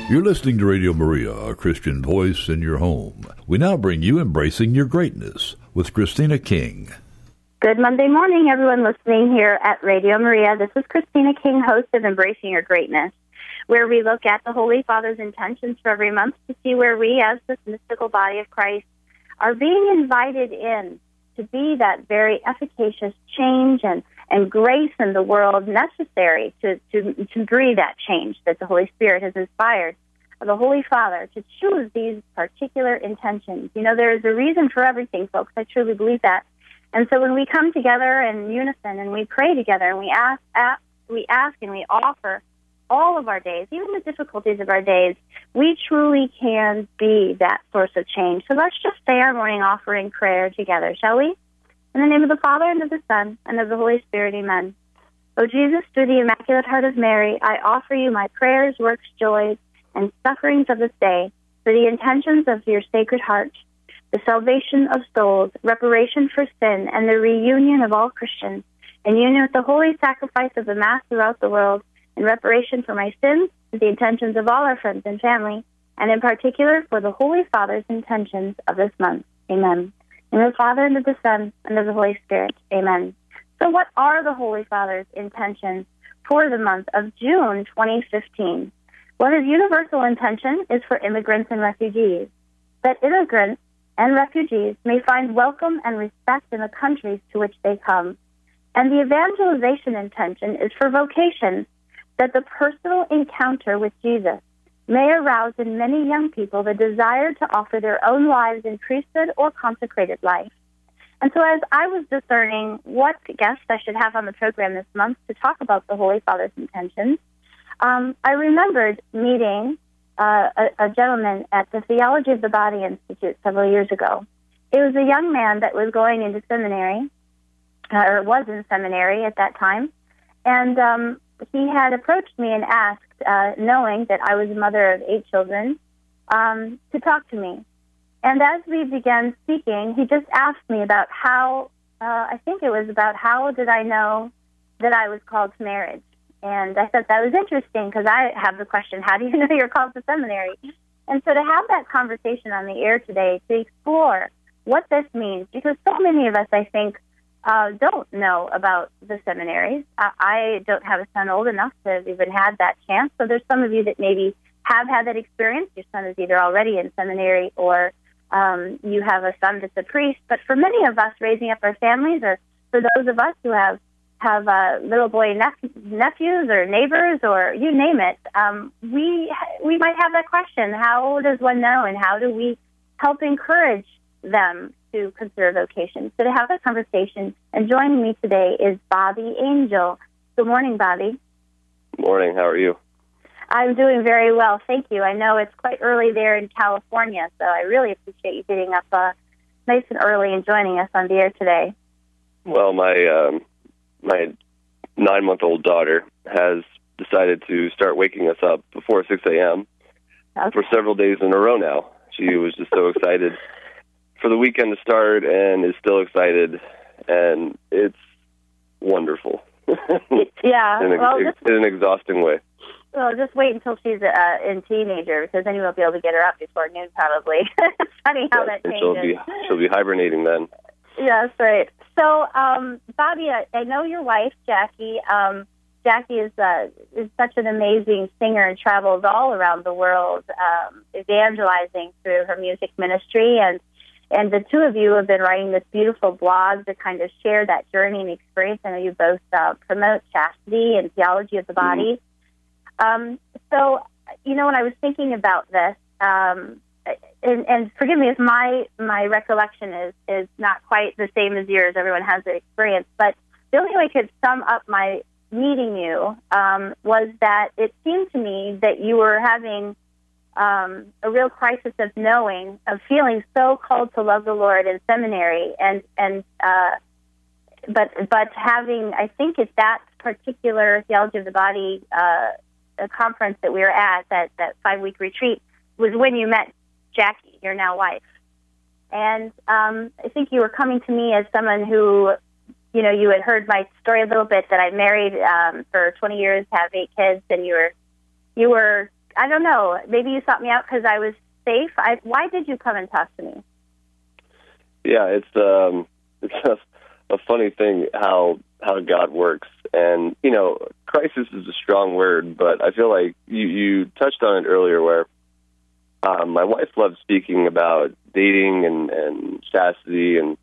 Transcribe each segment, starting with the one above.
You're listening to Radio Maria, a Christian voice in your home. We now bring you Embracing Your Greatness with Christina King. Good Monday morning, everyone listening here at Radio Maria. This is Christina King, host of Embracing Your Greatness, where we look at the Holy Father's intentions for every month to see where we, as this mystical body of Christ, are being invited in to be that very efficacious change and grace in the world necessary to breathe that change that the Holy Spirit has inspired the Holy Father to choose these particular intentions. You know, there is a reason for everything, folks. I truly believe that. And so when we come together in unison and we pray together and we ask and we offer all of our days, even the difficulties of our days, we truly can be that source of change. So let's just say our morning offering prayer together, shall we? In the name of the Father, and of the Son, and of the Holy Spirit, amen. O Jesus, through the Immaculate Heart of Mary, I offer you my prayers, works, joys, and sufferings of this day for the intentions of your Sacred Heart, the salvation of souls, reparation for sin, and the reunion of all Christians, in union with the holy sacrifice of the Mass throughout the world, in reparation for my sins, for the intentions of all our friends and family, and in particular for the Holy Father's intentions of this month. Amen. In the Father, and of the Son, and of the Holy Spirit. Amen. So what are the Holy Father's intentions for the month of June 2015? Well, his universal intention is for immigrants and refugees, that immigrants and refugees may find welcome and respect in the countries to which they come. And the evangelization intention is for vocations, that the personal encounter with Jesus may arouse in many young people the desire to offer their own lives in priesthood or consecrated life. And so as I was discerning what guests I should have on the program this month to talk about the Holy Father's intentions, I remembered meeting a gentleman at the Theology of the Body Institute several years ago. It was a young man that was going into seminary, or was in seminary at that time, and he had approached me and asked, knowing that I was a mother of 8 children, to talk to me. And as we began speaking, he just asked me about how, I think it was about how did I know that I was called to marriage. And I thought that was interesting because I have the question, how do you know you're called to seminary? And so to have that conversation on the air today, to explore what this means, because so many of us, I think, don't know about the seminaries. I don't have a son old enough to have even had that chance. So there's some of you that maybe have had that experience. Your son is either already in seminary or you have a son that's a priest. But for many of us raising up our families, or for those of us who have little boy nephews or neighbors or you name it, we might have that question. How does one know, and how do we help encourage them to consider vocation? So to have that conversation, and joining me today is Bobby Angel. Good morning, Bobby. Good morning. How are you? I'm doing very well, thank you. I know it's quite early there in California, so I really appreciate you getting up nice and early and joining us on the air today. Well, my 9-month-old daughter has decided to start waking us up before 6 a.m. for several days in a row now. She was just so excited for the weekend to start and is still excited, and it's wonderful. Yeah. in an exhausting way. Well, just wait until she's a teenager, because then you won't be able to get her up before noon, probably. It's funny how that changes. She'll be hibernating then. Yeah, that's right. So, Bobby, I know your wife, Jackie. Jackie is such an amazing singer and travels all around the world, evangelizing through her music ministry. And the two of you have been writing this beautiful blog to kind of share that journey and experience. I know you both promote chastity and theology of the body. So, you know, when I was thinking about this, and forgive me if my recollection is not quite the same as yours. Everyone has their experience. But the only way I could sum up my meeting you was that it seemed to me that you were having a real crisis of knowing, of feeling so called to love the Lord in seminary, but having, I think at that particular Theology of the Body a conference that we were at, that 5-week retreat, was when you met Jackie, your now wife. And I think you were coming to me as someone who, you know, you had heard my story a little bit, that I married for 20 years, have 8 kids, and you were I don't know, maybe you sought me out because I was safe. Why did you come and talk to me? Yeah, it's just a funny thing how God works. And, crisis is a strong word, but I feel like you touched on it earlier where my wife loves speaking about dating and chastity and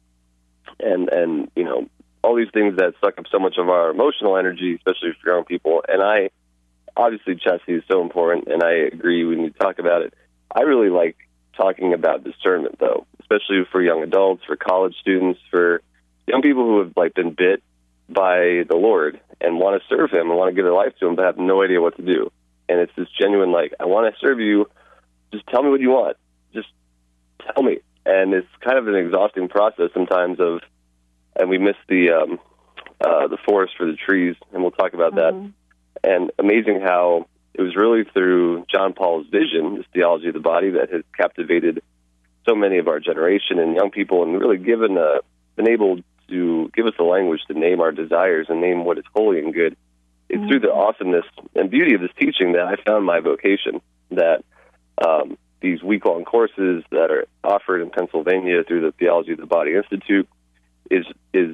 all these things that suck up so much of our emotional energy, especially for young people. And obviously chastity is so important, and I agree we need to talk about it. I really like talking about discernment, though, especially for young adults, for college students, for young people who have been bit by the Lord and want to serve Him and want to give their life to Him, but have no idea what to do. And it's this genuine, I want to serve you. Just tell me what you want. Just tell me. And it's kind of an exhausting process sometimes and we miss the forest for the trees, and we'll talk about that. And amazing how it was really through John Paul's vision, this theology of the body, that has captivated so many of our generation and young people, and really been able to give us the language to name our desires and name what is holy and good. It's through the awesomeness and beauty of this teaching that I found my vocation, that these week-long courses that are offered in Pennsylvania through the Theology of the Body Institute is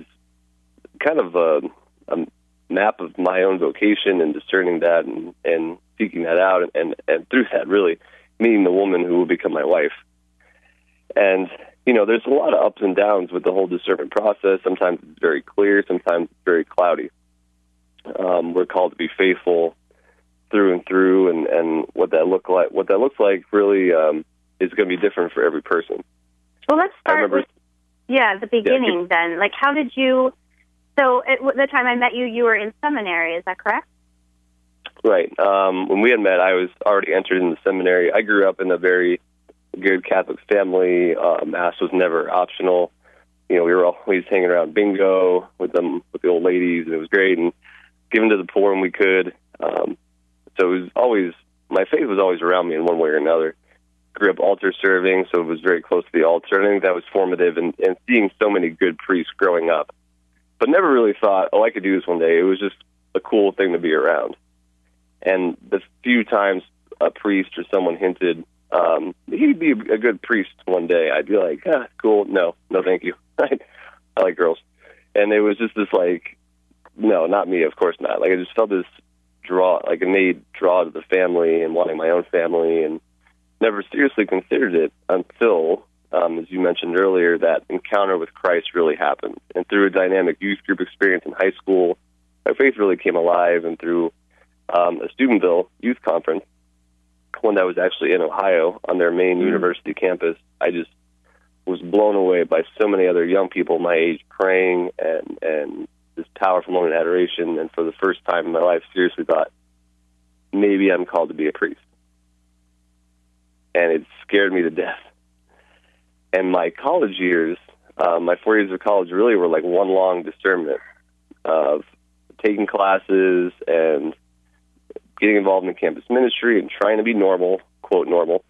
kind of a map of my own vocation and discerning that and seeking that out, and through that really meeting the woman who will become my wife. And, there's a lot of ups and downs with the whole discernment process. Sometimes it's very clear, sometimes it's very cloudy. We're called to be faithful through and through, and what that looks like really is going to be different for every person. Well, let's start with the beginning then. How did you? So at the time I met you, you were in seminary. Is that correct? Right. When we had met, I was already entered in the seminary. I grew up in a very good Catholic family. Mass was never optional. We were always hanging around bingo with the old ladies, and it was great, and giving to the poor when we could. So it was always, my faith was always around me in one way or another. Grew up altar serving, so it was very close to the altar, and I think that was formative, and seeing so many good priests growing up. But never really thought, I could do this one day. It was just a cool thing to be around. And the few times a priest or someone hinted he'd be a good priest one day, I'd be like, cool, no thank you. I like girls. And it was just this no, not me, of course not. I just felt this draw, an innate draw to the family and wanting my own family, and never seriously considered it until, as you mentioned earlier, that encounter with Christ really happened. And through a dynamic youth group experience in high school, my faith really came alive, and through a Steubenville youth conference, one that was actually in Ohio on their main university campus, I just was blown away by so many other young people my age praying and this powerful moment of adoration. And for the first time in my life, seriously thought, maybe I'm called to be a priest. And it scared me to death. And my college years, my 4 years of college really were one long discernment of taking classes and getting involved in campus ministry and trying to be normal, quote normal,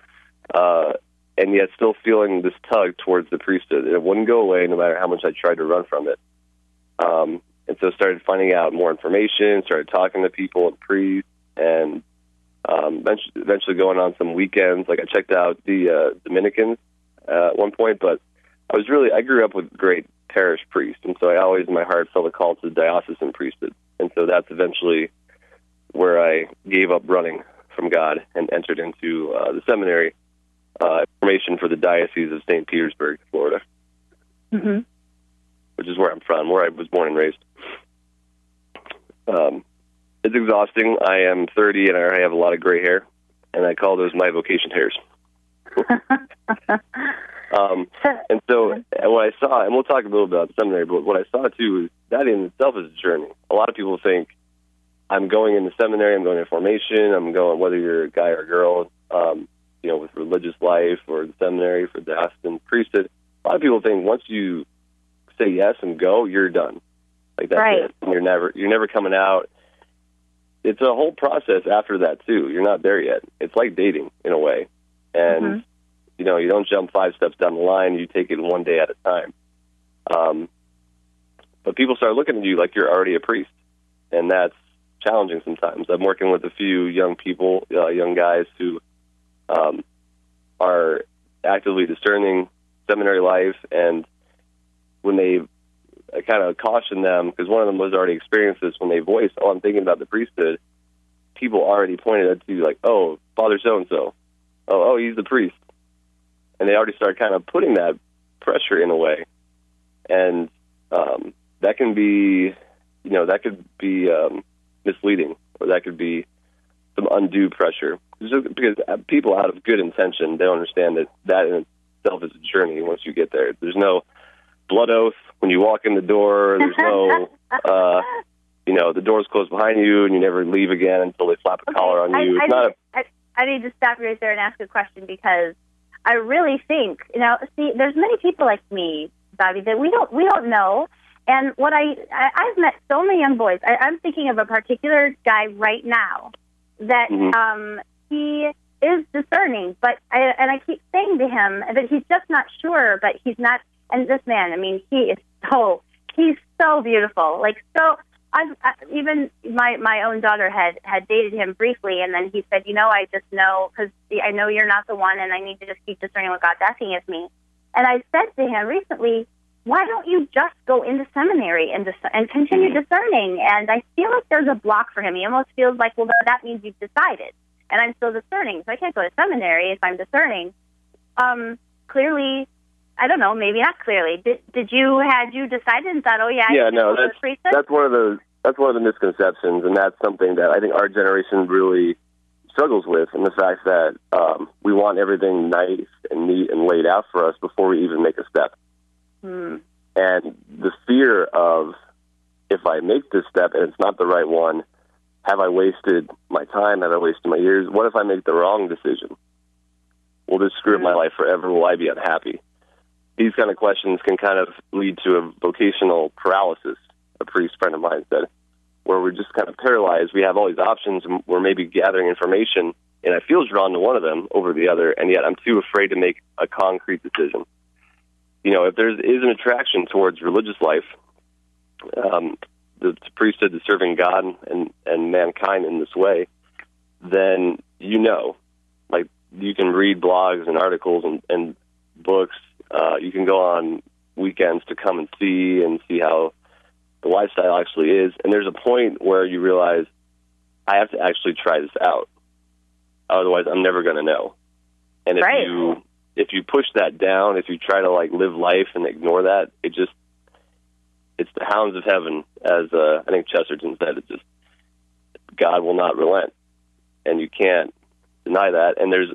and yet still feeling this tug towards the priesthood. It wouldn't go away no matter how much I tried to run from it. And so started finding out more information, started talking to people and priests, and eventually going on some weekends. I checked out the Dominicans at one point, but I grew up with great parish priests, and so I always in my heart felt a call to the diocesan priesthood. And so that's eventually where I gave up running from God and entered into the seminary formation for the Diocese of St. Petersburg, Florida, which is where I'm from, where I was born and raised. It's exhausting. I am 30 and I have a lot of gray hair, and I call those my vocation hairs. And so what I saw, and we'll talk a little bit about the seminary, but what I saw too is that in itself is a journey. A lot of people think, I'm going into seminary, I'm going to formation, I'm going, whether you're a guy or a girl, with religious life or the seminary for the diocesan priesthood. A lot of people think once you say yes and go, you're done. That's right. It. And you're never coming out. It's a whole process after that too. You're not there yet. It's like dating in a way. And, you don't jump 5 steps down the line, you take it one day at a time. But people start looking at you like you're already a priest. And that's challenging sometimes. I'm working with a few young people, young guys who are actively discerning seminary life, and when I kind of caution them, because one of them was already experienced this, when they voiced, "Oh, I'm thinking about the priesthood," people already pointed at you like, "Oh, Father so-and-so. Oh, he's the priest." And they already start kind of putting that pressure in a way. And that can be, that could be misleading, or that could be some undue pressure. Just because people out of good intention, they don't understand that in itself is a journey once you get there. There's no blood oath when you walk in the door. There's no, the door's closed behind you and you never leave again until they slap a collar on you. I need to stop right there and ask a question, because I really think, there's many people like me, Bobby, that we don't know. And what I've met so many young boys. I'm thinking of a particular guy right now that he is discerning, I keep saying to him that he's just not sure, but he's not. And this man, he's so beautiful, even my own daughter had dated him briefly, and then he said, I just know, because I know you're not the one, and I need to just keep discerning what God's asking of me. And I said to him recently, why don't you just go into seminary and continue discerning? And I feel like there's a block for him. He almost feels like, well, that means you've decided, and I'm still discerning, so I can't go to seminary if I'm discerning. Clearly, I don't know, maybe not clearly. Had you decided and thought, oh yeah, that's one of the misconceptions, and that's something that I think our generation really struggles with, and the fact that we want everything nice and neat and laid out for us before we even make a step. And the fear of, if I make this step and it's not the right one, have I wasted my time? Have I wasted my years? What if I make the wrong decision? Will this screw up my life forever? Will I be unhappy? These kind of questions can kind of lead to a vocational paralysis, a priest friend of mine said, where we're just kind of paralyzed. We have all these options, and we're maybe gathering information, and I feel drawn to one of them over the other, and yet I'm too afraid to make a concrete decision. If there is an attraction towards religious life, the priesthood is serving God and mankind in this way, then you can read blogs and articles and books. You can go on weekends to come and see how the lifestyle actually is. And there's a point where you realize, I have to actually try this out. Otherwise, I'm never going to know. And if you push that down, if you try to live life and ignore that, it's the hounds of heaven, as I think Chesterton said. It's just, God will not relent, and you can't deny that. And there's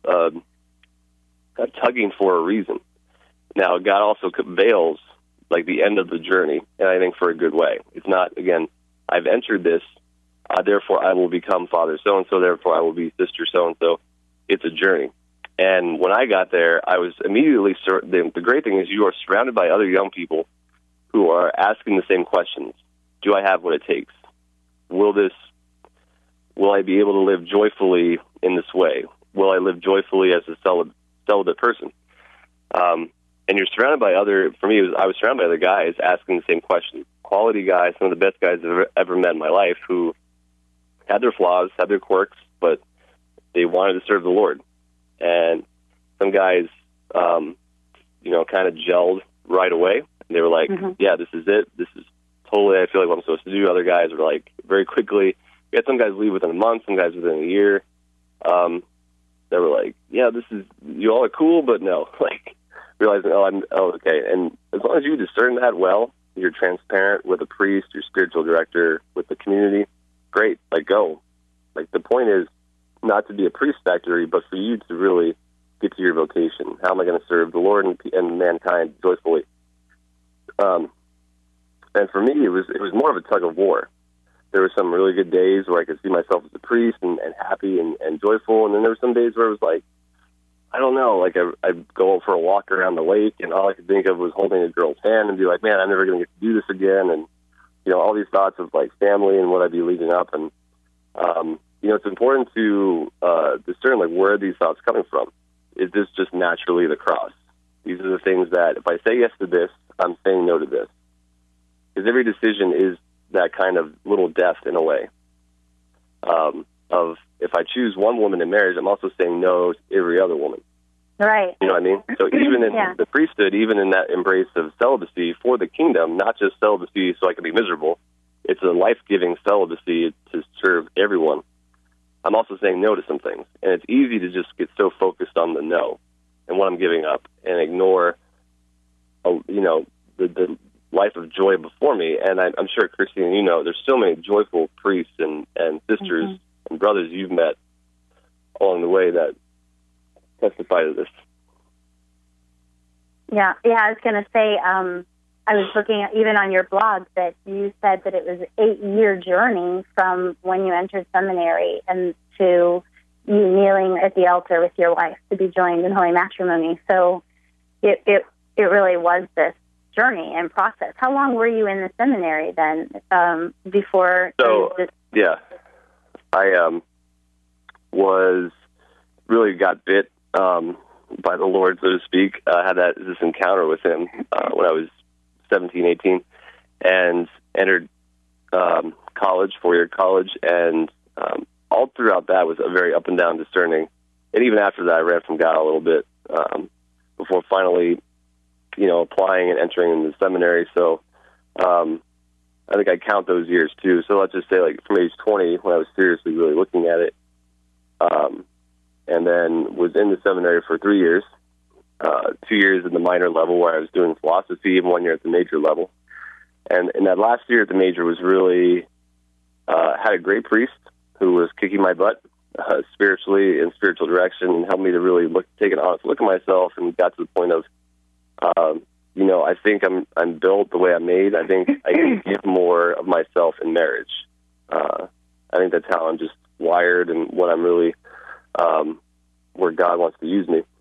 a tugging for a reason. Now, God also veils the end of the journey, and I think for a good way. It's not, again, I've entered this, therefore I will become Father so-and-so, therefore I will be Sister so-and-so. It's a journey. And when I got there, I was immediately, the great thing is you are surrounded by other young people who are asking the same questions. Do I have what it takes? Will I be able to live joyfully in this way? Will I live joyfully as a celibate person? And you're surrounded by I was surrounded by other guys asking the same questions. Quality guys, some of the best guys I've ever met in my life, who had their flaws, had their quirks, but they wanted to serve the Lord. And some guys, kind of gelled right away. They were like, yeah, this is it. This is totally, I feel like what I'm supposed to do. Other guys were very quickly. We had some guys leave within a month, some guys within a year. They were like, yeah, you all are cool, but no, realizing, okay. And as long as you discern that well, you're transparent with a priest, your spiritual director, with the community, great, go. The point is not to be a priest factory, but for you to really get to your vocation. How am I going to serve the Lord and mankind joyfully? And for me, it was more of a tug of war. There were some really good days where I could see myself as a priest and happy and joyful, and then there were some days where it was I don't know, I'd go for a walk around the lake, and all I could think of was holding a girl's hand and be like, man, I'm never going to get to do this again, and all these thoughts of family and what I'd be leaving up, and it's important to discern where are these thoughts coming from. Is this just naturally the cross? These are the things that if I say yes to this, I'm saying no to this. Because every decision is that kind of little death in a way. of if I choose one woman in marriage, I'm also saying no to every other woman. Right. You know what I mean? So even in the priesthood, even in that embrace of celibacy for the kingdom, not just celibacy so I can be miserable, it's a life-giving celibacy to serve everyone. I'm also saying no to some things. And it's easy to just get so focused on the no and what I'm giving up and ignore, the life of joy before me. And I'm sure, Christine, there's so many joyful priests and sisters and brothers you've met along the way that testify to this. Yeah, I was going to say, I was looking at, even on your blog, that you said that it was an 8-year journey from when you entered seminary and to you kneeling at the altar with your wife to be joined in holy matrimony. So it really was this journey and process. How long were you in the seminary then before? So, I got bit by the Lord, so to speak. I had this encounter with him when I was 17, 18, and entered college, 4-year college, and all throughout that was a very up and down discerning. And even after that, I ran from God a little bit before finally, applying and entering into the seminary. So I think I count those years too. So let's just say, like, from age 20, when I was seriously really looking at it, and then was in the seminary for 3 years, 2 years at the minor level where I was doing philosophy, and 1 year at the major level. And in that last year at the major was really, had a great priest who was kicking my butt spiritually in spiritual direction and helped me to really take an honest look at myself, and got to the point of, I think I'm built the way I'm made. I think I can give more of myself in marriage. I think that's how I'm just wired and what I'm really, where God wants to use me.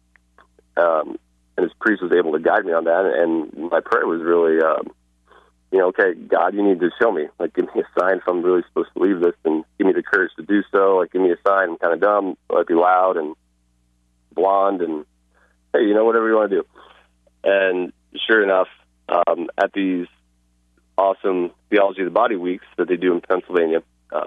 And his priest was able to guide me on that. And my prayer was really, okay, God, you need to show me. Like, give me a sign if I'm really supposed to believe this, and give me the courage to do so. Like, give me a sign. I'm kind of dumb. I'd be loud and blonde, and hey, whatever you want to do. And sure enough, at these awesome Theology of the Body weeks that they do in Pennsylvania,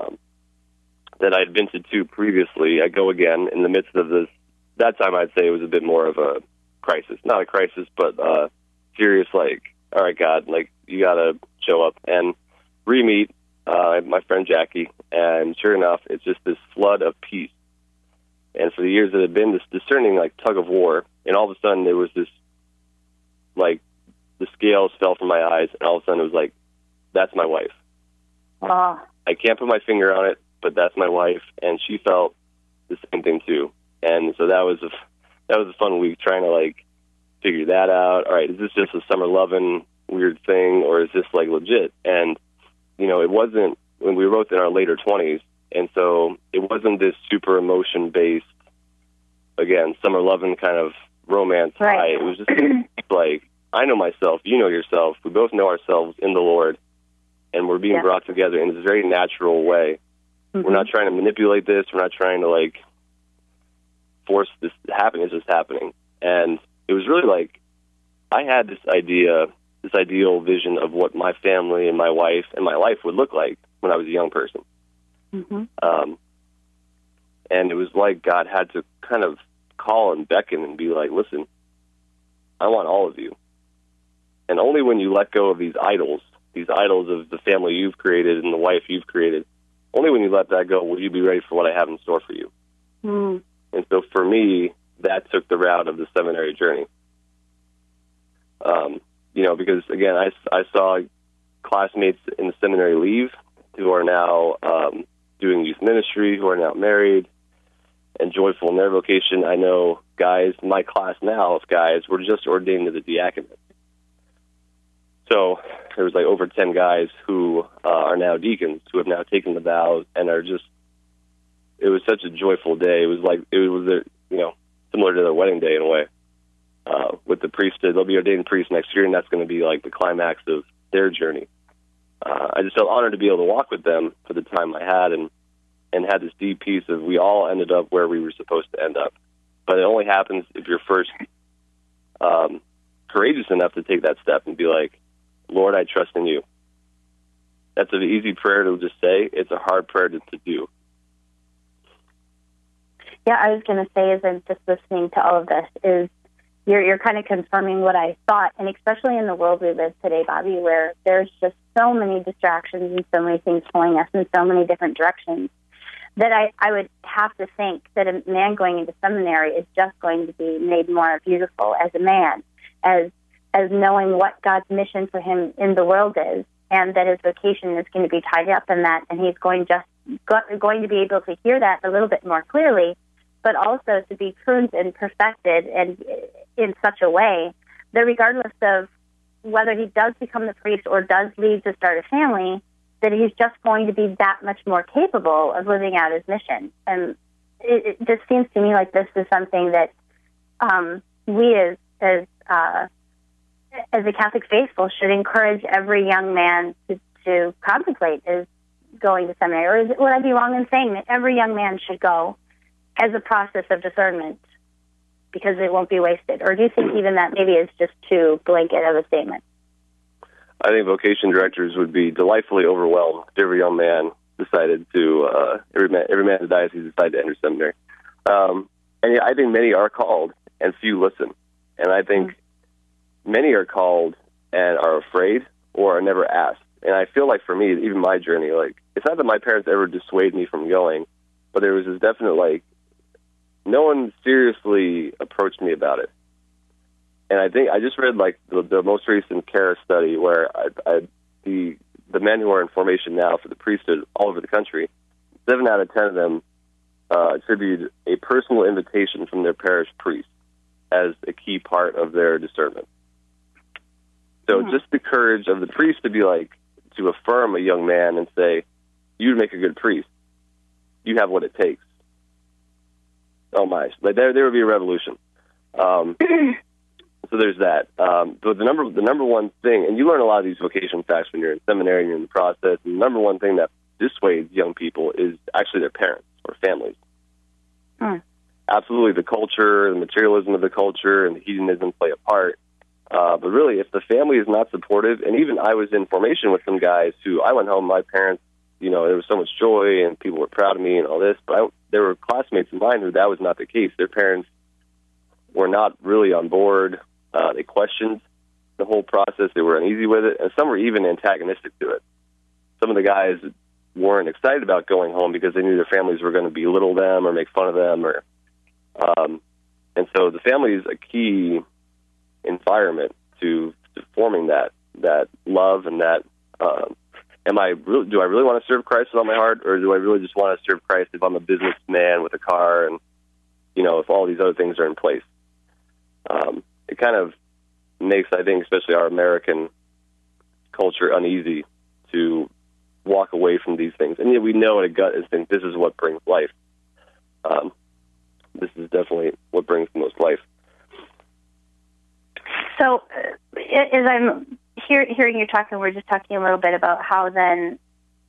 that I had been to 2 previously, I go again in the midst of this. That time I'd say it was a bit more of a crisis. Not a crisis, but serious, like, all right, God, like, you got to show up. And re-meet my friend Jackie, and sure enough, it's just this flood of peace. And for the years that had been this discerning, like, tug of war, and all of a sudden there was this, like, the scales fell from my eyes, and all of a sudden it was like, that's my wife. I can't put my finger on it, but that's my wife, and she felt the same thing too. And so that was a fun week trying to, like, figure that out. All right, is this just a summer loving weird thing, or is this, like, legit? And it wasn't when we wrote in our later 20s, and so it wasn't this super emotion based, again, summer loving kind of romance high. It was just like, I know myself, you know yourself, we both know ourselves in the Lord, and we're being brought together in this very natural way. We're not trying to manipulate this. We're not trying to, like, force this to happen. It's just happening. And it was really like, I had this ideal vision of what my family and my wife and my life would look like when I was a young person. And it was like God had to kind of call and beckon and be like, listen, I want all of you. And only when you let go of these idols of the family you've created and the wife you've created, only when you let that go will you be ready for what I have in store for you. And so for me, that took the route of the seminary journey. Because, again, I saw classmates in the seminary leave who are now doing youth ministry, who are now married and joyful in their vocation. I know guys, my class now of guys, were just ordained to the diaconate. So there was like over 10 guys who are now deacons, who have now taken the vows and are just, it was such a joyful day. It was like, similar to their wedding day in a way. With the priesthood, they'll be ordained priests next year, and that's going to be like the climax of their journey. I just felt honored to be able to walk with them for the time I had, and had this deep peace of we all ended up where we were supposed to end up. But it only happens if you're first courageous enough to take that step and be like, Lord, I trust in you. That's an easy prayer to just say. It's a hard prayer to do. Yeah, I was going to say, as I'm just listening to all of this, is you're kind of confirming what I thought, and especially in the world we live today, Bobby, where there's just so many distractions and so many things pulling us in so many different directions, that I would have to think that a man going into seminary is just going to be made more beautiful as a man, as knowing what God's mission for him in the world is, and that his vocation is going to be tied up in that, and he's going to be able to hear that a little bit more clearly, but also to be pruned and perfected and in such a way that regardless of whether he does become the priest or does leave to start a family, that he's just going to be that much more capable of living out his mission. And it just seems to me like this is something that we as a Catholic faithful should encourage every young man to contemplate, is going to seminary. Or would I be wrong in saying that every young man should go as a process of discernment, because it won't be wasted? Or do you think even that maybe is just too blanket of a statement? I think vocation directors would be delightfully overwhelmed if every young man decided to, every man in the diocese decided to enter seminary. And yeah, I think many are called and few listen. And I think many are called and are afraid or are never asked. And I feel like for me, even my journey, like, it's not that my parents ever dissuaded me from going, but there was this definite, like, no one seriously approached me about it. And I think I just read, like, the most recent CARA study where the men who are in formation now for the priesthood all over the country, 7 out of 10 of them attribute a personal invitation from their parish priest as a key part of their discernment. So just the courage of the priest to be like, to affirm a young man and say, you make a good priest. You have what it takes. Oh my, like there would be a revolution. So there's that. But the number one thing, and you learn a lot of these vocation facts when you're in seminary and you're in the process, and the number one thing that dissuades young people is actually their parents or families. Absolutely, the culture, the materialism of the culture, and the hedonism play a part. But really, if the family is not supportive, and even I was in formation with some guys who I went home, my parents, there was so much joy and people were proud of me and all this, but there were classmates of mine who that was not the case. Their parents were not really on board. They questioned the whole process. They were uneasy with it, and some were even antagonistic to it. Some of the guys weren't excited about going home because they knew their families were going to belittle them or make fun of them, and so the family is a key environment to forming that love and that. Do I really want to serve Christ with all my heart, or do I really just want to serve Christ if I'm a businessman with a car and if all these other things are in place? It kind of makes, I think, especially our American culture uneasy to walk away from these things. And yet we know at a gut instinct this is what brings life. This is definitely what brings the most life. So as I'm hearing you talking, we're just talking a little bit about how then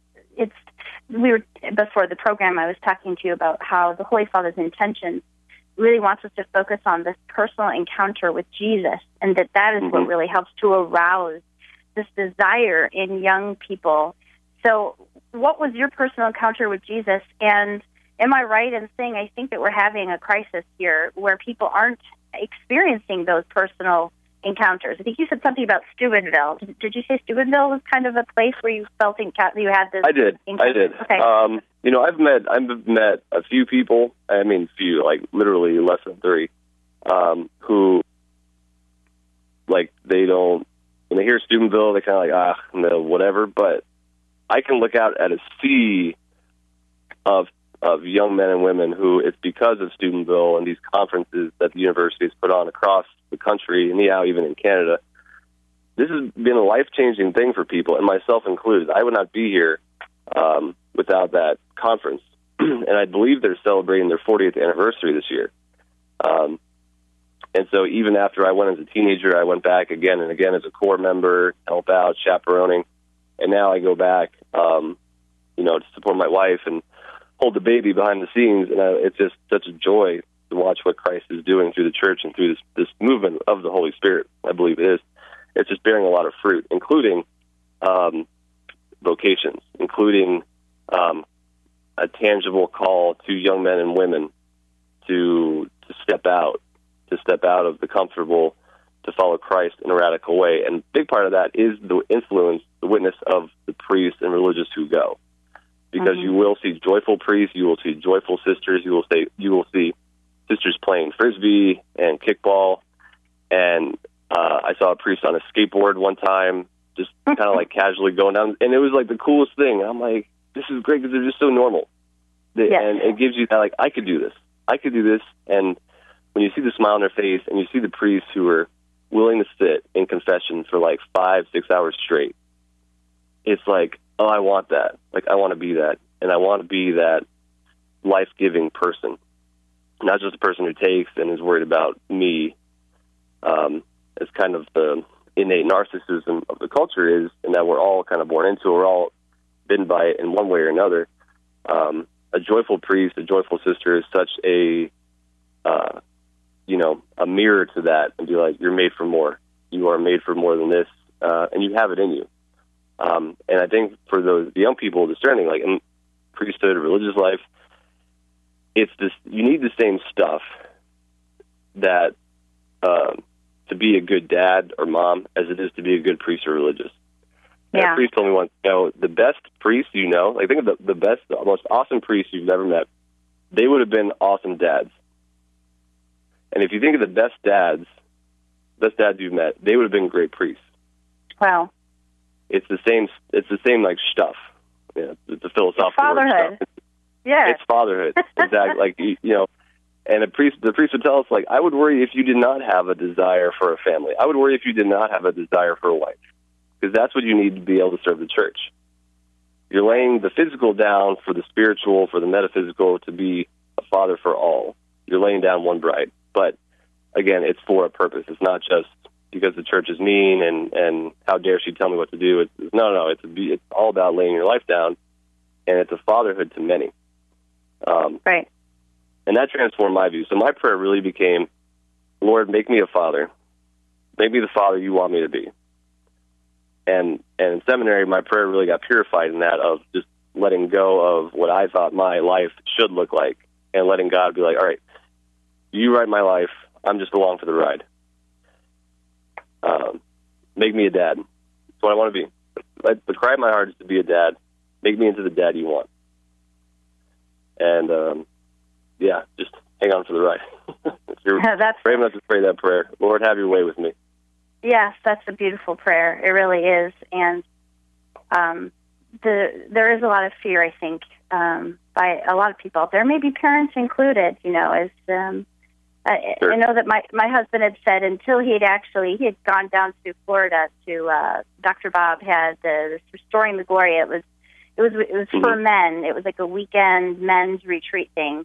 before the program, I was talking to you about how the Holy Father's intention really wants us to focus on this personal encounter with Jesus, and that is what really helps to arouse this desire in young people. So what was your personal encounter with Jesus? And am I right in saying I think that we're having a crisis here where people aren't experiencing those personal encounters? I think you said something about Steubenville. Did you say Steubenville was kind of a place where you felt you had this? I did. Okay. I've met a few people. I mean, few, like literally less than 3, who like they don't. When they hear Steubenville, they kind of like whatever. But I can look out at a sea of young men and women who it's because of Steubenville and these conferences that the university has put on across the country and even in Canada. This has been a life-changing thing for people, and myself included. I would not be here without that conference. And I believe they're celebrating their 40th anniversary this year. And so even after I went as a teenager, I went back again and again as a core member, help out, chaperoning. And now I go back, to support my wife and hold the baby behind the scenes. And it's just such a joy to watch what Christ is doing through the church and through this movement of the Holy Spirit. I believe it is. It's just bearing a lot of fruit, including vocations, including a tangible call to young men and women to step out of the comfortable, to follow Christ in a radical way. And a big part of that is the influence, the witness of the priests and religious who go. Because you will see joyful priests, you will see joyful sisters, you will see sisters playing Frisbee and kickball. And I saw a priest on a skateboard one time, just kind of like casually going down. And it was like the coolest thing. I'm like, this is great because they're just so normal. And it gives you that, like, I could do this. And when you see the smile on their face and you see the priests who are willing to sit in confession for like 5-6 hours straight, it's like, oh, I want that. Like, I want to be that. And I want to be that life-giving person, not just a person who takes and is worried about me. As kind of the innate narcissism of the culture is, and that we're all kind of born into, we're all bitten by it in one way or another. A joyful priest, a joyful sister is such a mirror to that, and be like, you're made for more. You are made for more than this, and you have it in you. And I think for the young people discerning, like in priesthood, religious life, it's this, you need the same stuff that to be a good dad or mom as it is to be a good priest or religious. Yeah. A priest told me once, the best priest like think of the best, the most awesome priests you've never met, they would have been awesome dads. And if you think of the best dads you've met, they would have been great priests. Wow. It's the same like stuff. Yeah, it's a philosophical fatherhood. Stuff. Yeah. It's fatherhood. Exactly. Like, and the priest would tell us, like, I would worry if you did not have a desire for a family. I would worry if you did not have a desire for a wife, because that's what you need to be able to serve the church. You're laying the physical down for the spiritual, for the metaphysical, to be a father for all. You're laying down one bride. But, again, it's for a purpose. It's not just because the church is mean and how dare she tell me what to do. No, it's all about laying your life down, and it's a fatherhood to many. Right. And that transformed my view. So my prayer really became, Lord, make me a father. Make me the father you want me to be. And in seminary, my prayer really got purified in that of just letting go of what I thought my life should look like, and letting God be like, all right, you write my life. I'm just along for the ride. Make me a dad. That's what I want to be. The cry of my heart is to be a dad. Make me into the dad you want. And, just hang on for the ride. If you're brave enough to pray that prayer, Lord, have your way with me. Yes, that's a beautiful prayer. It really is. And there is a lot of fear, I think, by a lot of people out there, maybe parents included, as Sure. I know that my husband had said until he had gone down to Florida to Dr. Bob had this Restoring the Glory. It was for men. It was like a weekend men's retreat thing.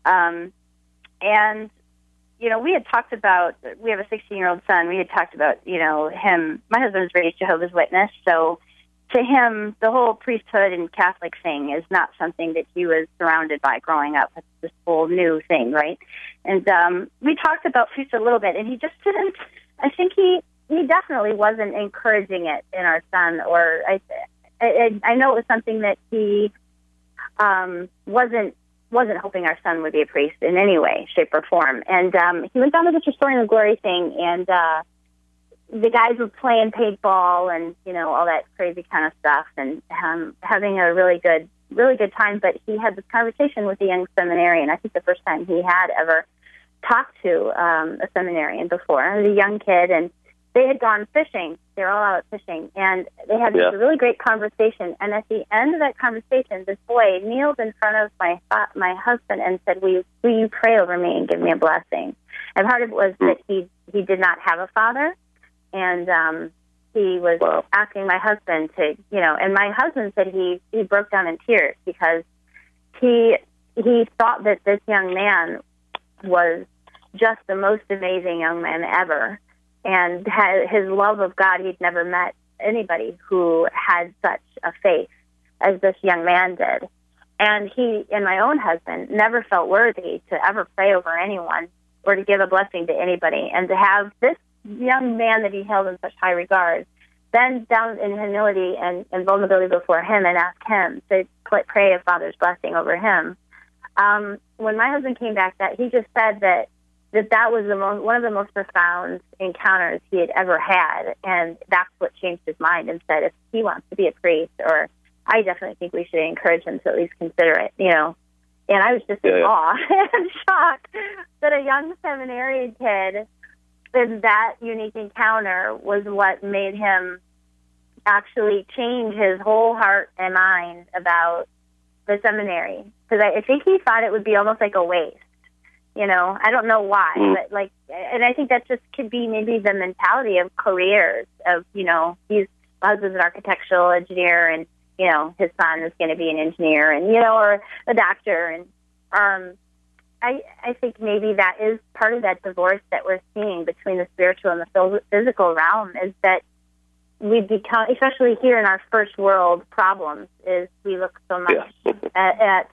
And, we had talked about, we have a 16-year-old son. We had talked about, him. My husband was raised Jehovah's Witness. So to him, the whole priesthood and Catholic thing is not something that he was surrounded by growing up. It's this whole new thing, right? And we talked about priesthood a little bit, and he just didn't, I think he definitely wasn't encouraging it in our son, or I know it was something that he wasn't hoping our son would be a priest in any way, shape, or form. And he went down to this Restoring the Glory thing, and the guys were playing paintball and, all that crazy kind of stuff, and having a really good time. But he had this conversation with a young seminarian. I think the first time he had ever talked to a seminarian before. It was a young kid, and they had gone fishing. They were all out fishing, and they had this really great conversation. And at the end of that conversation, this boy kneeled in front of my husband and said, will you pray over me and give me a blessing? And part of it was that he did not have a father, and he was asking my husband to, and my husband said he broke down in tears because he thought that this young man was just the most amazing young man ever. And his love of God, he'd never met anybody who had such a faith as this young man did. And he and my own husband never felt worthy to ever pray over anyone or to give a blessing to anybody. And to have this young man that he held in such high regard bend down in humility and vulnerability before him and ask him to pray a Father's blessing over him, when my husband came back, that he just said that was one of the most profound encounters he had ever had, and that's what changed his mind and said, if he wants to be a priest, or I definitely think we should encourage him to at least consider it, And I was just in awe and shocked that a young seminary kid in that unique encounter was what made him actually change his whole heart and mind about the seminary. Because I think he thought it would be almost like a waste. I don't know why, but and I think that just could be maybe the mentality of careers of, my husband's an architectural engineer and, his son is going to be an engineer and, or a doctor. And I think maybe that is part of that divorce that we're seeing between the spiritual and the physical realm, is that we've become, especially here in our first world problems, is we look so much at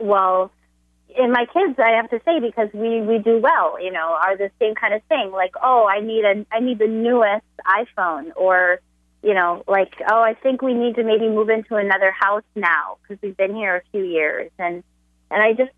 and my kids, I have to say, because we do well, are the same kind of thing. Like, I need the newest iPhone, or, I think we need to maybe move into another house now because we've been here a few years. And I just,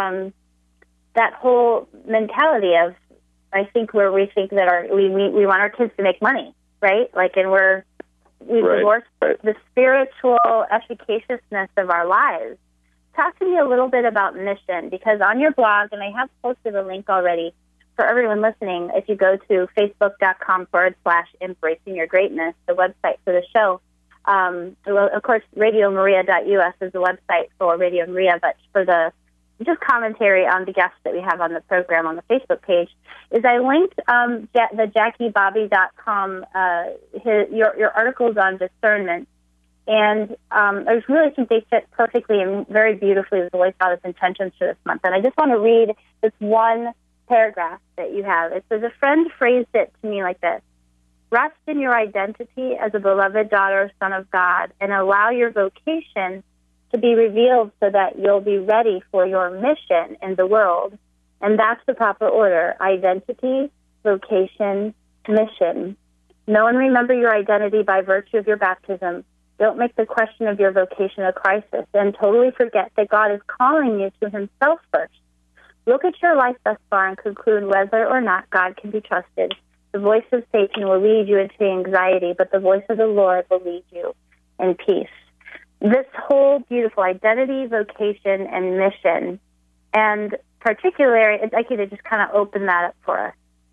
that whole mentality of, I think where we think that we want our kids to make money, right? We've divorced the spiritual efficaciousness of our lives. Talk to me a little bit about mission, because on your blog, and I have posted a link already for everyone listening, if you go to facebook.com/embracing your greatness, the website for the show. Of course, radiomaria.us is the website for Radio Maria, but for the just commentary on the guests that we have on the program on the Facebook page, is I linked the JackieBobby.com, your articles on discernment. And I really think they fit perfectly and very beautifully with the Holy Father's intentions for this month. And I just want to read this one paragraph that you have. It says, a friend phrased it to me like this: rest in your identity as a beloved daughter or son of God, and allow your vocation to be revealed so that you'll be ready for your mission in the world. And that's the proper order: identity, vocation, mission. Know and remember your identity by virtue of your baptism. Don't make the question of your vocation a crisis, and totally forget that God is calling you to himself first. Look at your life thus far and conclude whether or not God can be trusted. The voice of Satan will lead you into anxiety, but the voice of the Lord will lead you in peace. This whole beautiful identity, vocation, and mission, and particularly, I'd like you to just kind of open that up for us.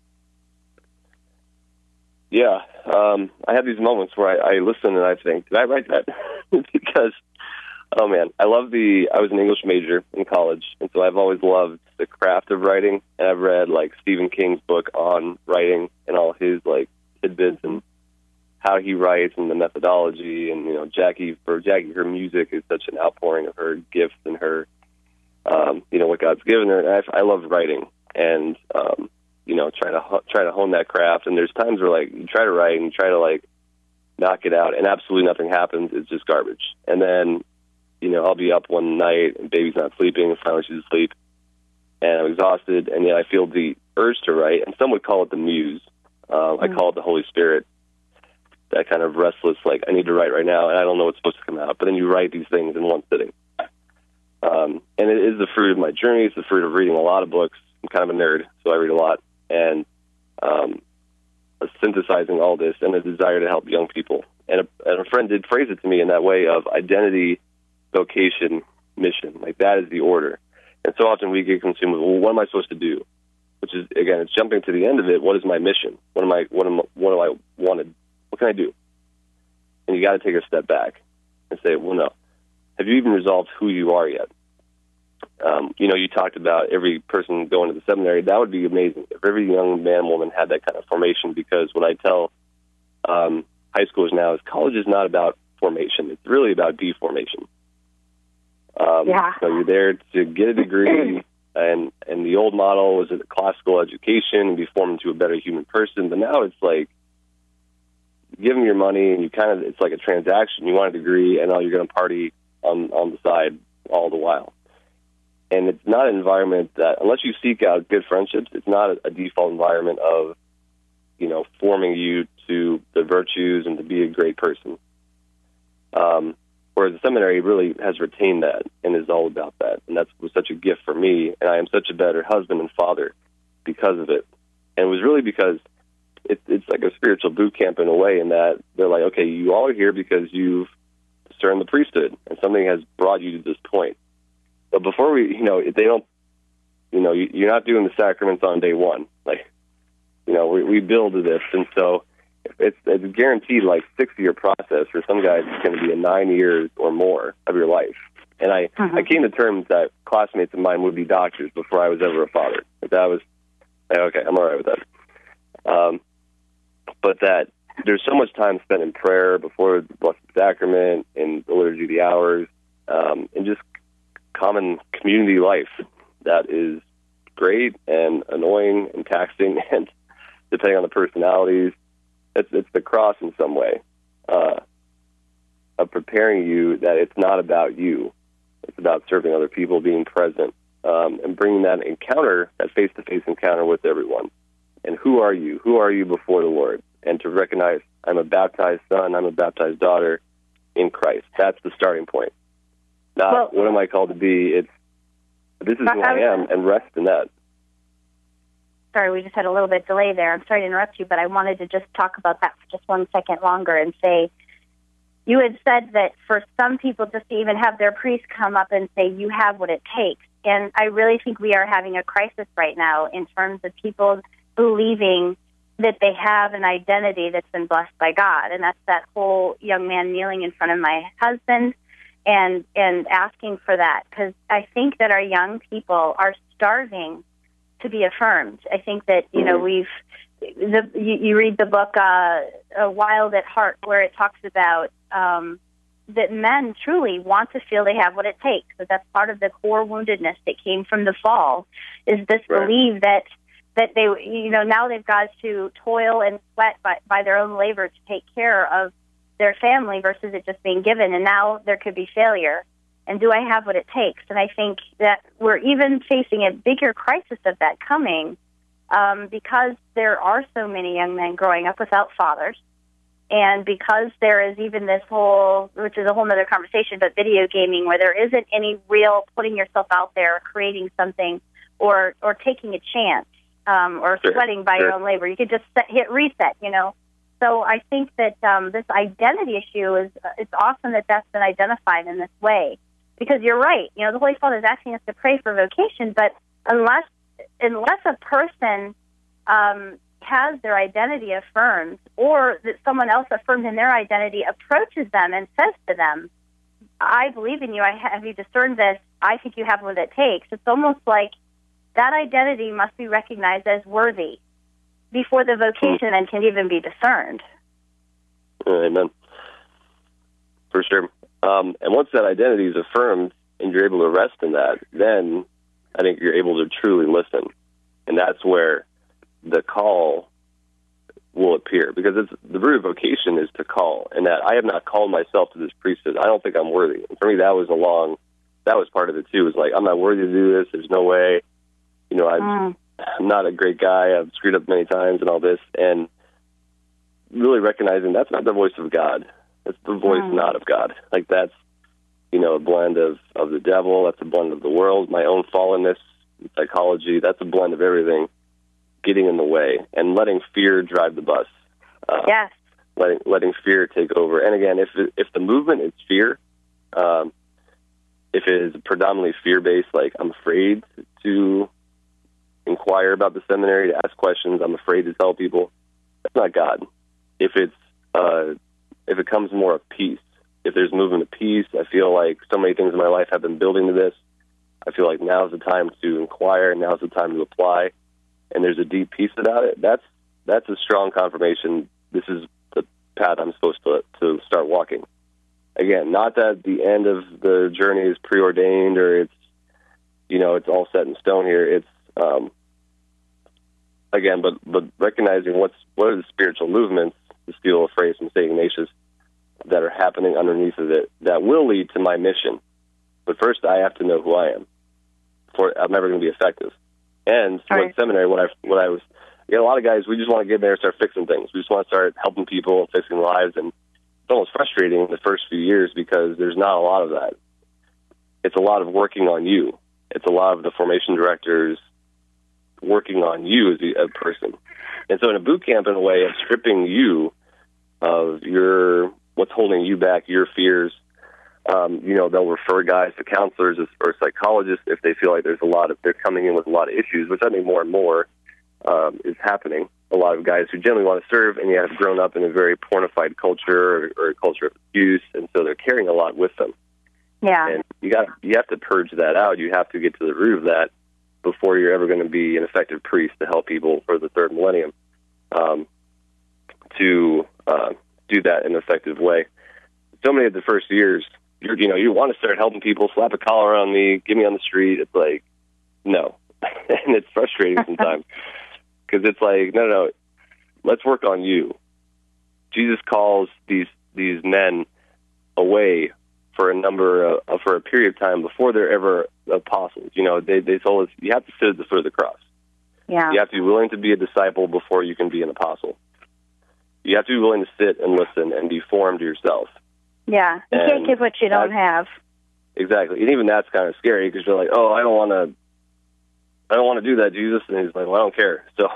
Yeah, I have these moments where I listen and I think, did I write that? Because, oh man, I was an English major in college, and so I've always loved the craft of writing, and I've read, Stephen King's book on writing and all his, tidbits and how he writes and the methodology, and, Jackie, her music is such an outpouring of her gifts and her, what God's given her, and I love writing, and, try to hone that craft. And there's times where you try to write and you try to knock it out, and absolutely nothing happens. It's just garbage. And then, I'll be up one night and baby's not sleeping, and finally she's asleep, and I'm exhausted, and yet I feel the urge to write. And some would call it the muse. I call it the Holy Spirit. That kind of restless, I need to write right now, and I don't know what's supposed to come out. But then you write these things in one sitting. And it is the fruit of my journey. It's the fruit of reading a lot of books. I'm kind of a nerd, so I read a lot. And synthesizing all this and a desire to help young people. And a friend did phrase it to me in that way of identity, vocation, mission. That is the order. And so often we get consumed with, well, what am I supposed to do? Which is, again, it's jumping to the end of it. What is my mission? What do I want? What can I do? And you got to take a step back and say, well, no. Have you even resolved who you are yet? You talked about every person going to the seminary. That would be amazing if every young man and woman had that kind of formation, because what I tell high schoolers now is college is not about formation. It's really about deformation. So you're there to get a degree, and the old model was a classical education and be formed into a better human person. But now it's give them your money, and it's like a transaction. You want a degree, and now you're going to party on the side all the while. And it's not an environment that, unless you seek out good friendships, it's not a default environment of, forming you to the virtues and to be a great person. Whereas the seminary really has retained that and is all about that. And that was such a gift for me, and I am such a better husband and father because of it. And it was really because it's like a spiritual boot camp in a way, in that they're like, okay, you all are here because you've discerned the priesthood, and something has brought you to this point. But before we, they don't, you're not doing the sacraments on day one. Like, we build to this, and so it's guaranteed like 6-year process. For some guys, it's going to be 9 years or more of your life. And I came to terms that classmates of mine would be doctors before I was ever a father. That was okay. I'm all right with that. But that there's so much time spent in prayer before the Blessed Sacrament, in the Liturgy of the Hours, and just common community life that is great and annoying and taxing, and depending on the personalities, it's the cross in some way of preparing you that it's not about you. It's about serving other people, being present, and bringing that encounter, that face-to-face encounter with everyone. And who are you? Who are you before the Lord? And to recognize, I'm a baptized son, I'm a baptized daughter in Christ. That's the starting point. Not what am I called to be? It's this is who I am, and rest in that. Sorry, we just had a little bit of delay there. I'm sorry to interrupt you, but I wanted to just talk about that for just 1 second longer and say, you had said that for some people just to even have their priest come up and say, you have what it takes. And I really think we are having a crisis right now in terms of people believing that they have an identity that's been blessed by God. And that's that whole young man kneeling in front of my husband and asking for that. Because I think that our young people are starving to be affirmed. I think that, you read the book Wild at Heart, where it talks about that men truly want to feel they have what it takes. That's part of the core woundedness that came from the fall, is this belief that they, now they've got to toil and sweat by their own labor to take care of their family versus it just being given. And now there could be failure. And do I have what it takes? And I think that we're even facing a bigger crisis of that coming because there are so many young men growing up without fathers. And because there is even this whole, which is a whole other conversation, but video gaming, where there isn't any real putting yourself out there, creating something, or taking a chance, or sweating by your own labor. You could just hit reset, So I think that this identity issue it's awesome that that's been identified in this way. Because you're right, the Holy Father is asking us to pray for vocation, but unless a person has their identity affirmed, or that someone else affirmed in their identity approaches them and says to them, I believe in you, have you discerned this, I think you have what it takes. It's almost like that identity must be recognized as worthy before the vocation then can even be discerned. Amen. For sure. And once that identity is affirmed and you're able to rest in that, then I think you're able to truly listen. And that's where the call will appear, because the root of vocation is to call, and that I have not called myself to this priesthood. I don't think I'm worthy. And for me, that was part of it too. It was like, I'm not worthy to do this. There's no way. I'm not a great guy. I've screwed up many times and all this. And really recognizing that's not the voice of God. It's the voice not of God. Like that's, a blend of the devil. That's a blend of the world, my own fallenness, psychology. That's a blend of everything getting in the way and letting fear drive the bus. Yes. Letting fear take over. And again, if the movement is fear, if it is predominantly fear-based, like I'm afraid to inquire about the seminary, to ask questions, I'm afraid to tell people, that's not God. If it comes more of peace, if there's movement of peace, I feel like so many things in my life have been building to this. I feel like now's the time to inquire, now's the time to apply, and there's a deep peace about it. That's a strong confirmation. This is the path I'm supposed to start walking. Again, not that the end of the journey is preordained or it's all set in stone here. It's again, but recognizing what are the spiritual movements, to steal a phrase from St. Ignatius, that are happening underneath of it that will lead to my mission. But first, I have to know who I am. I'm never going to be effective. And in seminary, what I was, a lot of guys, we just want to get there and start fixing things. We just want to start helping people, fixing lives, and almost frustrating in the first few years because there's not a lot of that. It's a lot of working on you. It's a lot of the formation directors working on you as a person. And so in a boot camp, in a way, of stripping you of what's holding you back, your fears. They'll refer guys to counselors or psychologists if they feel like they're coming in with a lot of issues, which I think more and more is happening. A lot of guys who generally want to serve and yet have grown up in a very pornified culture or a culture of abuse, and so they're carrying a lot with them. Yeah. And you have to purge that out. You have to get to the root of that before you're ever going to be an effective priest to help people for the third millennium to do that in an effective way. So many of the first years, you want to start helping people, slap a collar on me, get me on the street. It's like, no. And it's frustrating sometimes because it's like, no, let's work on you. Jesus calls these men away for a period of time before they're ever apostles. They told us you have to sit at the foot of the cross. Yeah. You have to be willing to be a disciple before you can be an apostle. You have to be willing to sit and listen and be formed yourself. Yeah, you can't give what you don't have. Exactly, and even that's kind of scary because you're like, oh, I don't want to do that, Jesus, and he's like, well, I don't care. So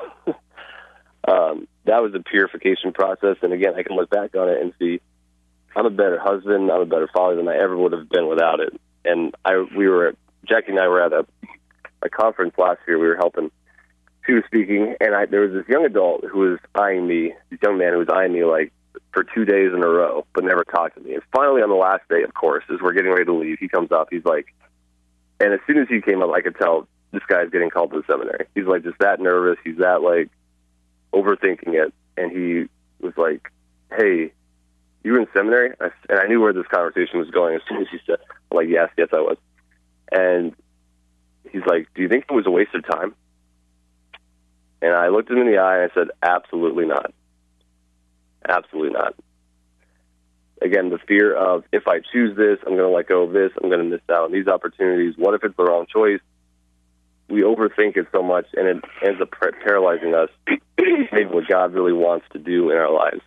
that was a purification process, and again, I can look back on it and see I'm a better husband, I'm a better father than I ever would have been without it. And Jackie and I were at a conference last year. We were helping. She was speaking, and there was this young adult who was eyeing me, this young man who was eyeing me like for 2 days in a row, but never talked to me. And finally, on the last day, of course, as we're getting ready to leave, he comes up. He's like, and as soon as he came up, I could tell this guy's getting called to the seminary. He's like just that nervous. He's that like overthinking it. And he was like, hey, you were in seminary? And I knew where this conversation was going as soon as he said, I'm like, yes, I was. And he's like, do you think it was a waste of time? And I looked him in the eye and I said, absolutely not. Absolutely not. Again, the fear of, if I choose this, I'm going to let go of this, I'm going to miss out on these opportunities. What if it's the wrong choice? We overthink it so much, and it ends up paralyzing us, maybe what God really wants to do in our lives.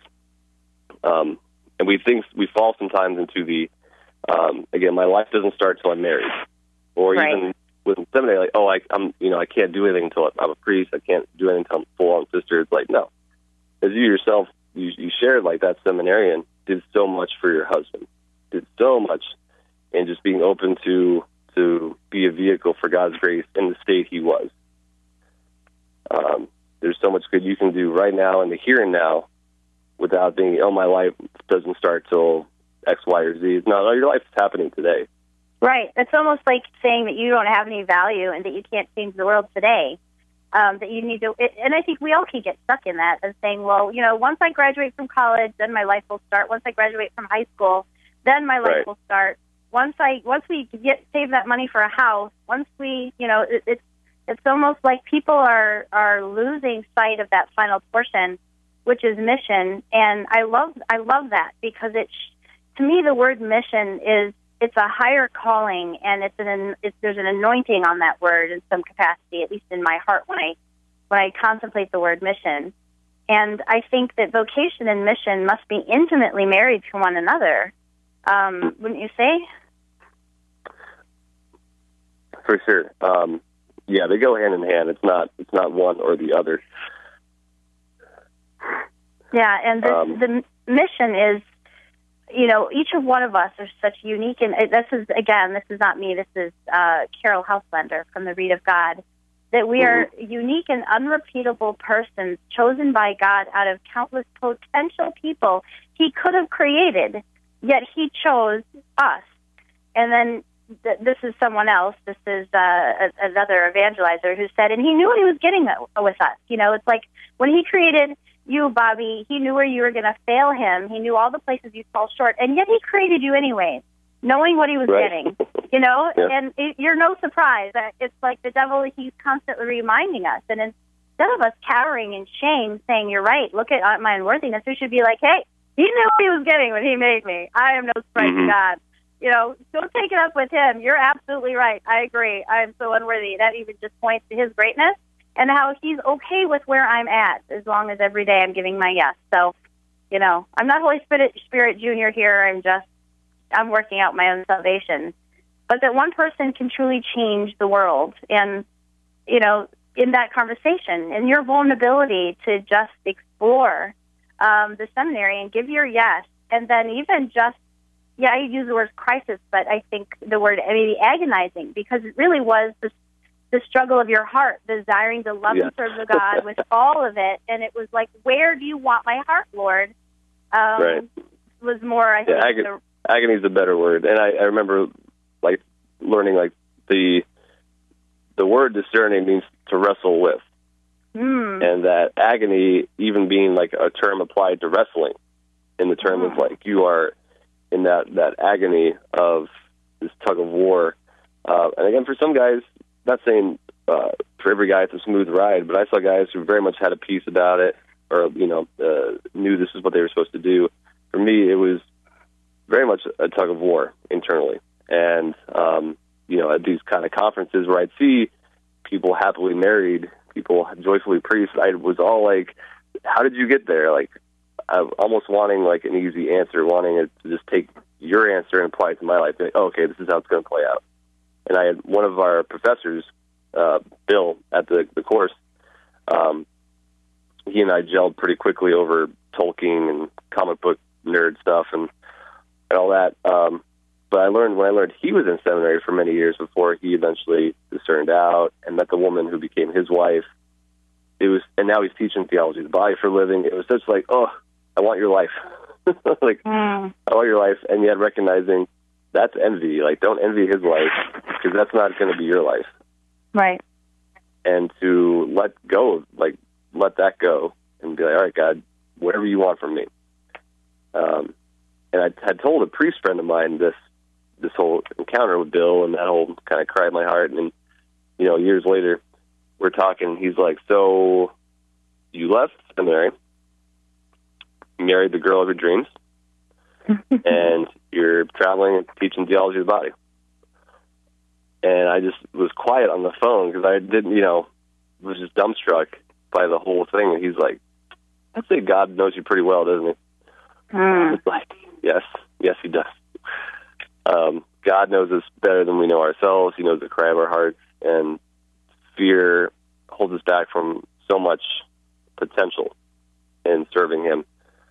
And we fall sometimes into the, again, my life doesn't start till I'm married. Or right. Even with seminary, like, oh, I can't do anything until I'm a priest. I can't do anything until I'm a full-on sister. It's like, no. As you yourself, you shared, like, that seminarian did so much for your husband, did so much in just being open to be a vehicle for God's grace in the state he was. There's so much good you can do right now in the here and now without thinking, oh, my life doesn't start till X, Y, or Z. No, your life is happening today. Right. It's almost like saying that you don't have any value and that you can't change the world today. That you need to, and I think we all can get stuck in that of saying, well, once I graduate from college, then my life will start. Once I graduate from high school, then my life will start. Once we save that money for a house, once we, it's almost like people are losing sight of that final portion, which is mission. And I love that because to me, the word mission it's a higher calling, and there's an anointing on that word in some capacity, at least in my heart when I contemplate the word mission. And I think that vocation and mission must be intimately married to one another. Wouldn't you say? For sure. Yeah, they go hand in hand. It's not one or the other. Yeah, and the mission is, each of one of us are such unique, and this is not me, this is Carol Houselander from the Reed of God, that we are unique and unrepeatable persons chosen by God out of countless potential people he could have created, yet he chose us. And then this is someone else, this is another evangelizer who said, and he knew what he was getting with us. It's like when he created you, Bobby, he knew where you were going to fail him. He knew all the places you fall short, and yet he created you anyways, knowing what he was getting, Yeah. And you're no surprise. It's like the devil, he's constantly reminding us. And instead of us cowering in shame, saying, you're right, look at my unworthiness, we should be like, hey, he knew what he was getting when he made me. I am no surprise to God. Don't take it up with him. You're absolutely right. I agree. I am so unworthy. That even just points to his greatness and how he's okay with where I'm at as long as every day I'm giving my yes. So, I'm not Holy Spirit Junior here. I'm working out my own salvation. But that one person can truly change the world. And, in that conversation and your vulnerability to just explore the seminary and give your yes. And then even just, I use the word crisis, but I think the word maybe agonizing, because it really was the struggle of your heart, desiring to love and serve the God with all of it. And it was like, where do you want my heart, Lord? Right. Was more, I think. Agony is a better word. And I remember, learning, the word discerning means to wrestle with. And that agony even being, a term applied to wrestling, in the term of, you are in that agony of this tug of war. And again, for some guys, not saying for every guy it's a smooth ride, but I saw guys who very much had a peace about it, or, knew this is what they were supposed to do. For me, it was very much a tug of war internally. And, at these kind of conferences where I'd see people happily married, people joyfully priests, I was all like, how did you get there? I'm almost wanting an easy answer, wanting it to just take your answer and apply it to my life. Okay, this is how it's going to play out. And I had one of our professors, Bill, at the course, he and I gelled pretty quickly over Tolkien and comic book nerd stuff and all that. But when I learned he was in seminary for many years before he eventually discerned out and met the woman who became his wife, and now he's teaching theology of the body for a living. It was just I want your life. I want your life. And yet recognizing that's envy. Don't envy his life, because that's not going to be your life. Right. And to let that go and be like, all right, God, whatever you want from me. And I had told a priest friend of mine this whole encounter with Bill, and that whole kind of cried my heart. And, years later, we're talking, he's like, so you left seminary, married the girl of your dreams, and you're traveling and teaching theology of the body. And I just was quiet on the phone because I didn't, was just dumbstruck by the whole thing. And he's like, I'd say God knows you pretty well, doesn't he? It's like, yes, he does. God knows us better than we know ourselves. He knows the cry of our hearts, and fear holds us back from so much potential in serving him.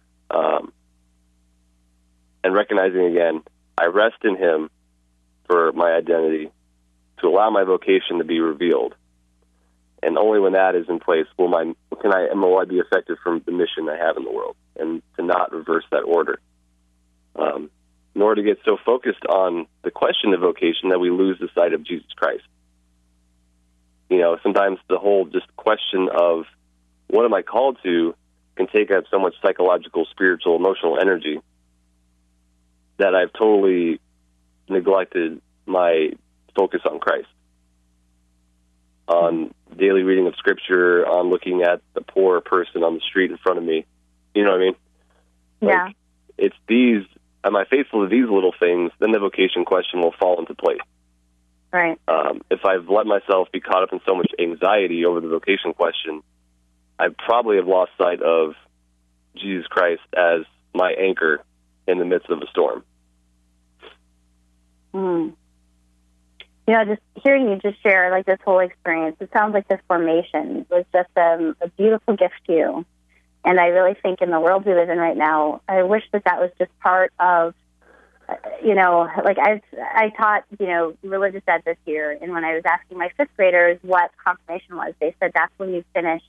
And recognizing again, I rest in him for my identity, to allow my vocation to be revealed. And only when that is in place will I be effective from the mission I have in the world, and to not reverse that order. Nor to get so focused on the question of vocation that we lose the sight of Jesus Christ. Sometimes the whole just question of what am I called to can take up so much psychological, spiritual, emotional energy that I've totally neglected my focus on Christ, on daily reading of Scripture, on looking at the poor person on the street in front of me. You know what I mean? Yeah. It's these, am I faithful to these little things, then the vocation question will fall into place. Right. If I've let myself be caught up in so much anxiety over the vocation question, I probably have lost sight of Jesus Christ as my anchor in the midst of a storm. Just hearing you just share this whole experience, it sounds like this formation was just a beautiful gift to you. And I really think in the world we live in right now, I wish that was just part of, I taught, religious ed this year. And when I was asking my fifth graders what confirmation was, they said that's when you finish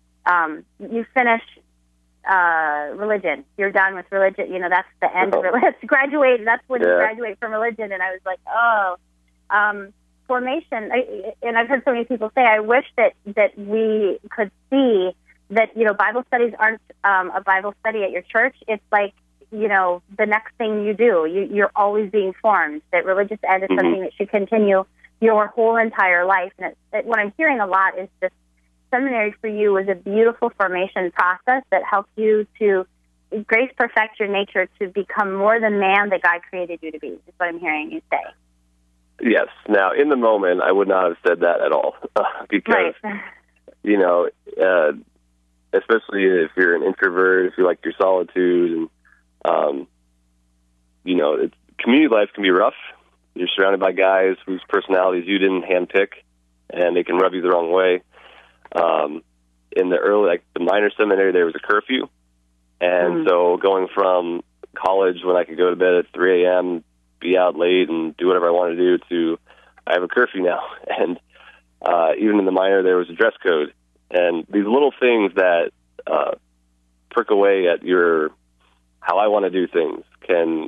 religion. You're done with religion. That's the end of religion. Graduate. That's when you graduate from religion. And I was like, formation. And I've heard so many people say, I wish that we could see that, Bible studies aren't a Bible study at your church. It's like, the next thing you do. You're always being formed. That religious ed is something that should continue your whole entire life. And what I'm hearing a lot is just seminary for you was a beautiful formation process that helped you to grace perfect your nature to become more the man that God created you to be, is what I'm hearing you say. Yes. Now, in the moment, I would not have said that at all because, especially if you're an introvert, if you like your solitude, and community life can be rough. You're surrounded by guys whose personalities you didn't handpick, and they can rub you the wrong way. In the minor seminary, there was a curfew, and so going from college when I could go to bed at 3 a.m., be out late, and do whatever I wanted to do, to I have a curfew now. And even in the minor, there was a dress code. And these little things that prick away at how I want to do things can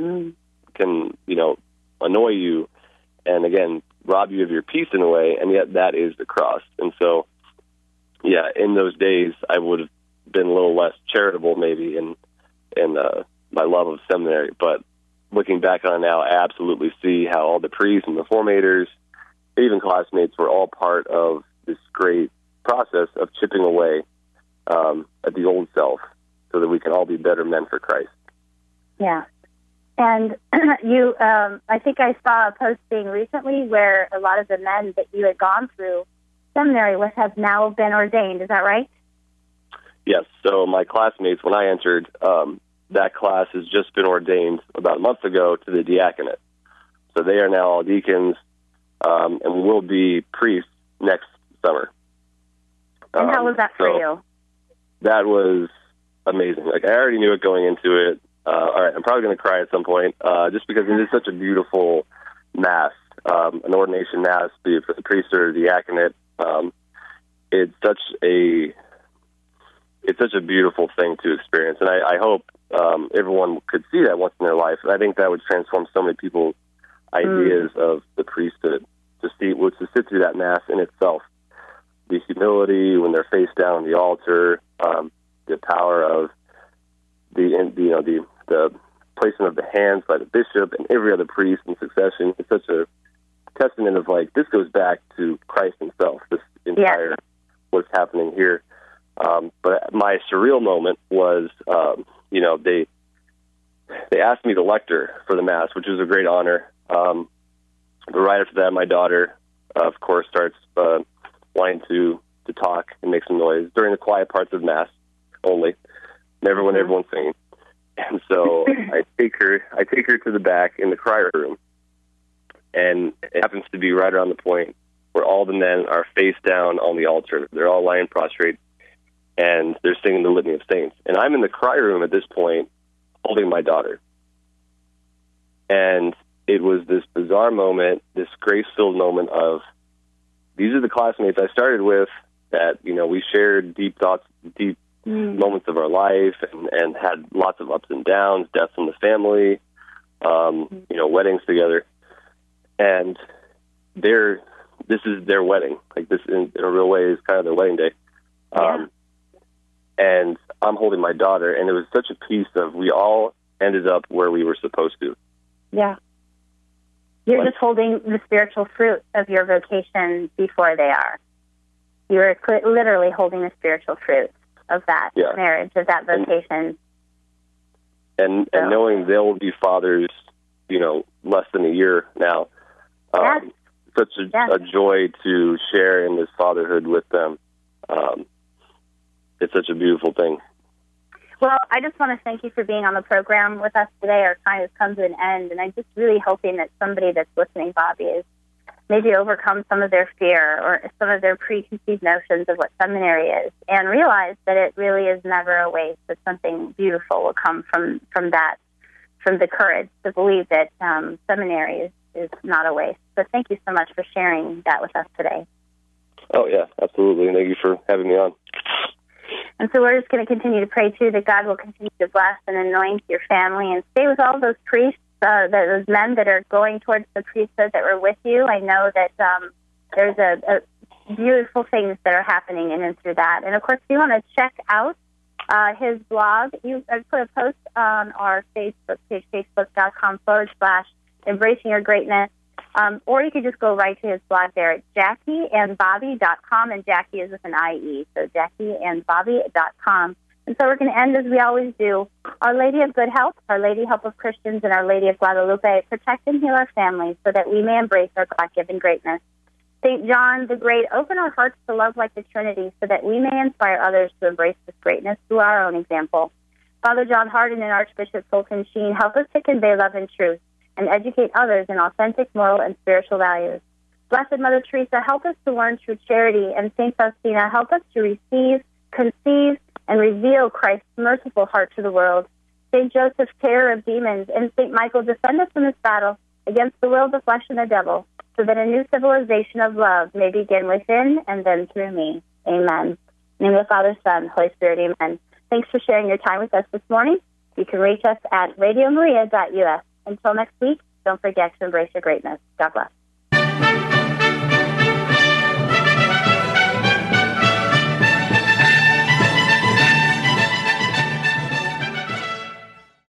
annoy you, and again, rob you of your peace in a way, and yet that is the cross. And so, yeah, in those days, I would have been a little less charitable maybe in my love of seminary. But looking back on it now, I absolutely see how all the priests and the formators, even classmates, were all part of this great process of chipping away at the old self so that we can all be better men for Christ. Yeah. And I think I saw a posting recently where a lot of the men that you had gone through seminary with have now been ordained. Is that right? Yes. So my classmates, when I entered, that class has just been ordained about a month ago to the diaconate. So they are now all deacons and will be priests next summer. And how was that for you? That was amazing. Like, I already knew it going into it. All right, I'm probably going to cry at some point, just because it is such a beautiful mass, an ordination mass, be it for the priesthood or the diaconate. It's such a beautiful thing to experience, and I hope everyone could see that once in their life. And I think that would transform so many people's ideas of the priesthood, to sit through that mass in itself. The humility when they're face down on the altar, the power of the placement of the hands by the bishop and every other priest in succession. It's such a testament of, like, this goes back to Christ himself, this entire what's happening here. But my surreal moment was, they asked me to lector for the Mass, which was a great honor. But right after that, my daughter, of course, starts wanting to talk and make some noise during the quiet parts of Mass only, never when everyone's singing. And so I take her to the back in the crier room, and it happens to be right around the point where all the men are face down on the altar. They're all lying prostrate, and they're singing the Litany of Saints. And I'm in the crier room at this point, holding my daughter. And it was this bizarre moment, this grace-filled moment of, these are the classmates I started with that, we shared deep thoughts, deep moments of our life, and had lots of ups and downs, deaths in the family, weddings together. And this is their wedding. Like, this in a real way is kind of their wedding day. And I'm holding my daughter, and it was such a piece of, we all ended up where we were supposed to. Yeah. You're just holding the spiritual fruit of your vocation before they are. You're literally holding the spiritual fruit of that marriage, of that vocation. And knowing they'll be fathers, less than a year now. Such a joy to share in this fatherhood with them. It's such a beautiful thing. Well, I just want to thank you for being on the program with us today. Our time has come to an end, and I'm just really hoping that somebody that's listening, Bobby, is maybe overcome some of their fear or some of their preconceived notions of what seminary is, and realize that it really is never a waste, that something beautiful will come from that, from the courage to believe that seminary is not a waste. So thank you so much for sharing that with us today. Oh, yeah, absolutely. Thank you for having me on. And so we're just going to continue to pray, too, that God will continue to bless and anoint your family and stay with all those priests, those men that are going towards the priesthood that were with you. I know that there's a beautiful things that are happening in and through that. And, of course, if you want to check out his blog, I put a post on our Facebook page, facebook.com/embracing your greatness. Or you could just go right to his blog there at JackieandBobby.com, and Jackie is with an IE, so JackieandBobby.com. And so we're going to end as we always do. Our Lady of Good Health, Our Lady Help of Christians, and Our Lady of Guadalupe protect and heal our families so that we may embrace our God-given greatness. St. John the Great, open our hearts to love like the Trinity so that we may inspire others to embrace this greatness through our own example. Father John Hardin and Archbishop Fulton Sheen, help us to convey love and truth and educate others in authentic moral and spiritual values. Blessed Mother Teresa, help us to learn true charity, and St. Faustina, help us to receive, conceive, and reveal Christ's merciful heart to the world. St. Joseph, terror of demons, and St. Michael, defend us in this battle against the will of the flesh and the devil, so that a new civilization of love may begin within and then through me. Amen. In the name of the Father, Son, Holy Spirit, amen. Thanks for sharing your time with us this morning. You can reach us at radiomaria.us. Until next week, don't forget to embrace your greatness. God bless.